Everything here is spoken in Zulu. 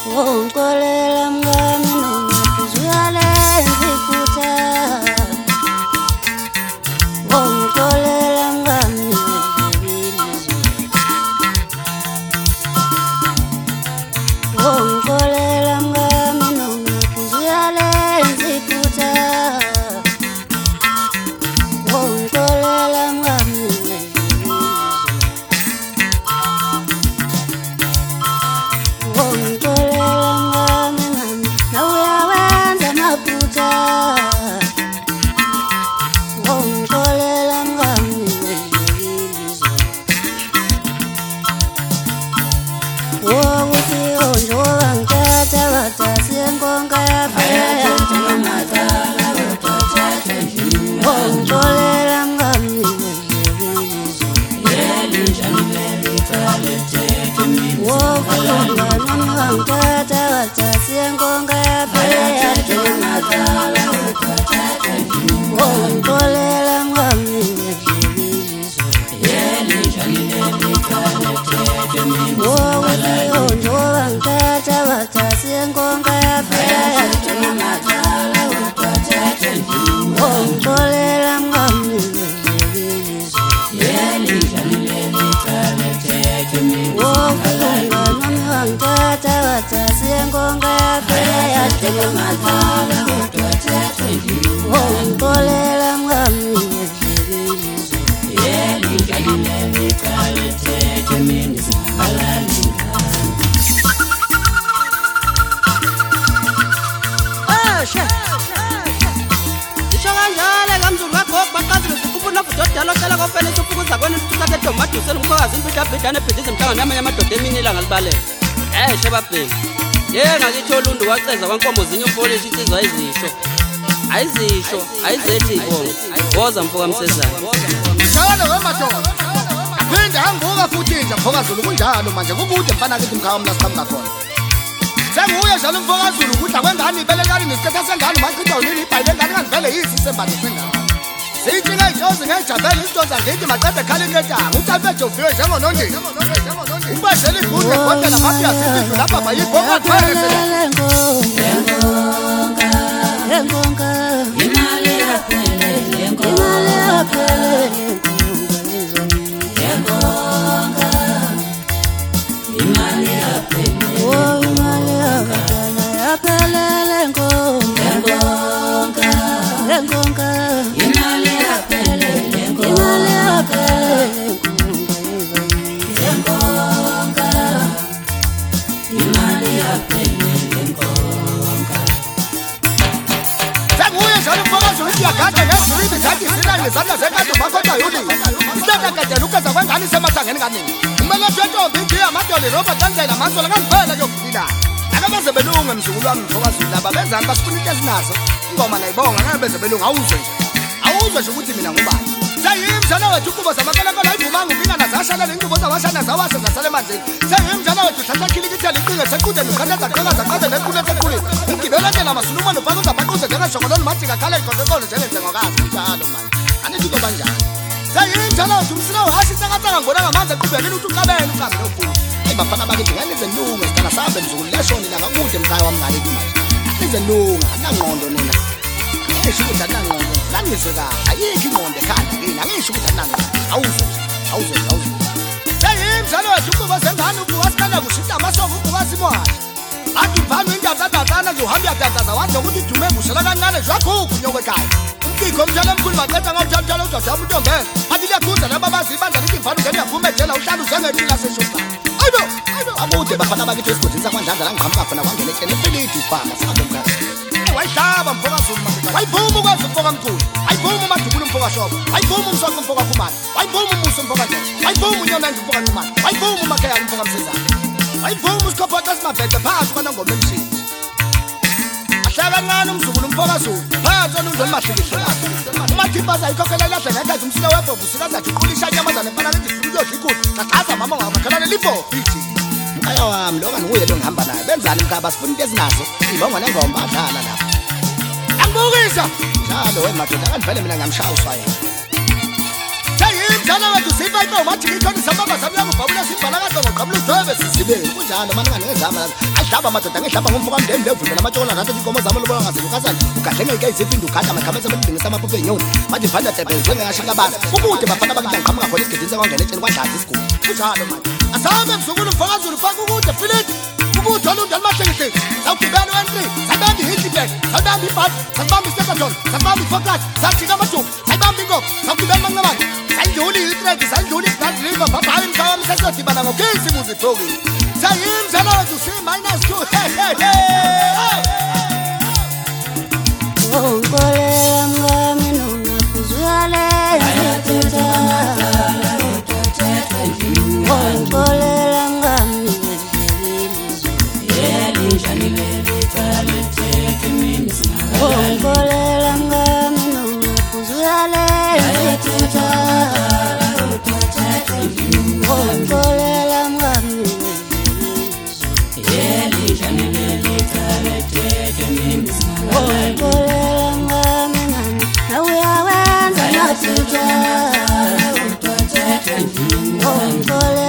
Wonkolela mngami nongaphuzuyale ngiphutha. Wonkolela mngami wonkolela mngami nongaphuzuyale ngiphutha. Wonkolela mngami Shebabheki ngakithola undu waceza kwankomo zinyo polish insizwa ayizisho ayizethi inkomo woza mfoka Msezana njalo wemadoda aphinde anguka futhi nje mfoka Zulu kunjalo manje kukude mfana kithi mkhaya mla siqhamuka khona senguye njalo mfoka Zulu kudla kwengane ibelekani nesikhatha sengane machitha unini ibhayile ngane ngivele yisi sembatho sengane siyithinga ijozi ngejabela isithoza ngithi maqede khala intetanga uTafe Joviwe njengonondini ubashela ibhudle kodwa namaphiya sisizwe lapha bayibhonga phezulu lengonga imali yaphele lengonga imali yaphele oh imali yaphele lengonga imali yaphele imali yaphele Gada ngesibi zathi sina ngezandla zekade makhoda yuli isithatha kade lukaza kwangani semathangeni kaningi kumele ntombi nje amadoli roba kanjela amasola ngivela kuyokufika akabenze belungu emzukulu wami mfoka Zulu laba benzani basifuna into ezinazo ingoma nayibonga ngabe benze belungu awuzwe nje ukuthi mina ngubani sayimjana wethu kubo zamakalakola ayivumanga ubingana zashala lenqubo zawashana zawase zasale emanzini sayimjana wethu hlatha khilikithela iqinga sequde nokhathaza qhakaza qhaze nequle sequle ugibela ndlela masulumane ufaka uzabhaquze njengashokoloni majika khala iqoqoqolo njengenzengokazi njalo manje anithuko kanjani sayimjana wethu umsila uhashisa kathanga ngona ngamanzi eqhubekile ukuthi uqabele uqambe nofuthi bafana bakithi ngenize lunga sidala sabe mzukulu leshoni la ngakude mkhaya wamngane kimanje nize lunga anangqondo nina ngisho ukuthi anangqondo langizwe kahle ayikho ingqondo ekhanda kini angisho ukuthi anangqondo awuzwe sayimjalo wethu ukuba sengane ukuba sikana kushita amasoko ukuba simwashi athi mfana intathathana nje uhamba yatathaza wathi ukuthi dume kushela kancane nje wakhupha unyoko ekhaya umkikho omjalo omkhulu baqeda ngawujalo ujajaba untongela athi liyakhunza laba bazibandla lithi mfana ungena uyaphuma ejela uhlala uzengephila seshopana ayibo akude bafana bakithi esigodini sakwandlandla la ngiqhamuka khona kwangena eceleni efilidi ifama sabe mkhaya wayihlaba mfoka Zulu manje wayiphuma ukwazi mfoka mkhulu wayiphuma umadubula mfoka Shobo wayiphuma umsoko mfoka Khumalo wayiphuma umuso mfoka Ndlovu wayiphuma unyonanje mfoka Nxumalo wayiphuma umakhaya mfoka Msezana wayiphuma usikhopha simabhede phansi kwanongoma emshini ahlaka kancane umzukulu mfoka Zulu phansi olundweni mahlikihle umathimbaza ayikhokhela lahle ngenkathi umsila webhovu sikazathi uqulisha inyamazane mfana lethi funa ukuyodla inkulu qaxaza mama ngakhalane libhovu ithi mkhaya wami loka nguye lo ngihamba naye benzani mkhaya basifuna into ezinazo ibonga nengoma adlala lapha angibukisa njalo wemadoda akandivele mina ngamshaya uswaye sayim Umtshana wethu sifa umathi ngithoni sababa samyango babula sibhala kahle ngoqabula udwebe sisibeni kunjalo manje nganezama ahlaba amadoda ngehlaba ngomfoka mndeni ndevundela amatshola nathi inkomo zami lobola ngazelukazana ugadlenge izifindu ugada makhamisa abadingisa amaphupe enyoni manje vanda tebhe njengashika bana ukude bafana bakudanqhamuka khona isigidini sekwangena etsheni kwadlaza isiguli kunjalo manje asabe mzukulu mfakazulu faka ukude fileti ukude olundala mahlengihle sawugibela wentri sabamba ihiltibek sabamba ibhat sabamba isesaton sabamba ifocus sajika amajuku sabamba inkomo sawugibela manqabane sayidlula itredi sayidlula isibhadi river babhayi msawami sesiyodibana ngogesi muzithoki sayimzala wethu C-2 Onkolela mngami nongapuzuyale Onkolela mngami Onkolela mngami nongapuzuyale Onkolela mngami Onkolela mngami nami nawuyawenza nathutha Onkolela